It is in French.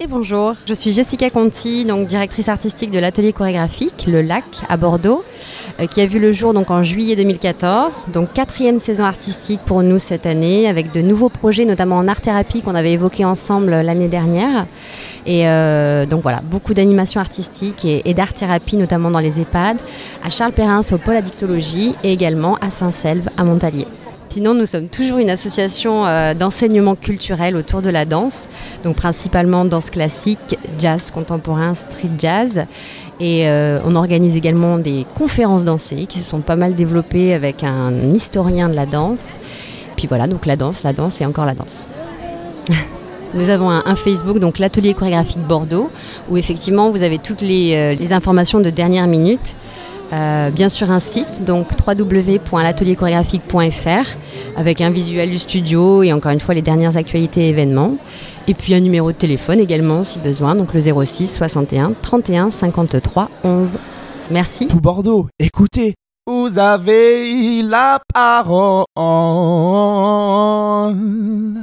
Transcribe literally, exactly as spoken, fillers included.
Et bonjour, je suis Jessica Conti, donc directrice artistique de l'atelier chorégraphique Le Lac à Bordeaux, euh, qui a vu le jour donc en juillet deux mille quatorze. Donc quatrième saison artistique pour nous cette année, avec de nouveaux projets, notamment en art-thérapie qu'on avait évoqué ensemble l'année dernière. Et euh, donc voilà, beaucoup d'animations artistiques et, et d'art-thérapie, notamment dans les EHPAD, à Charles-Perrins au pôle addictologie et également à Saint-Selve à Montalier. Sinon, nous sommes toujours une association euh, d'enseignement culturel autour de la danse, donc principalement danse classique, jazz contemporain, street jazz. Et euh, on organise également des conférences dansées qui se sont pas mal développées avec un historien de la danse. Puis voilà, donc la danse, la danse et encore la danse. Nous avons un, un Facebook, donc l'atelier chorégraphique Bordeaux, où effectivement vous avez toutes les, euh, les informations de dernière minute. Euh, bien sûr un site, donc w w w point l'atelier chorégraphique point f r avec un visuel du studio et encore une fois les dernières actualités et événements. Et puis un numéro de téléphone également si besoin, donc le zéro six soixante et un trente et un cinquante-trois onze. Merci. Tout Bordeaux, écoutez, vous avez la parole.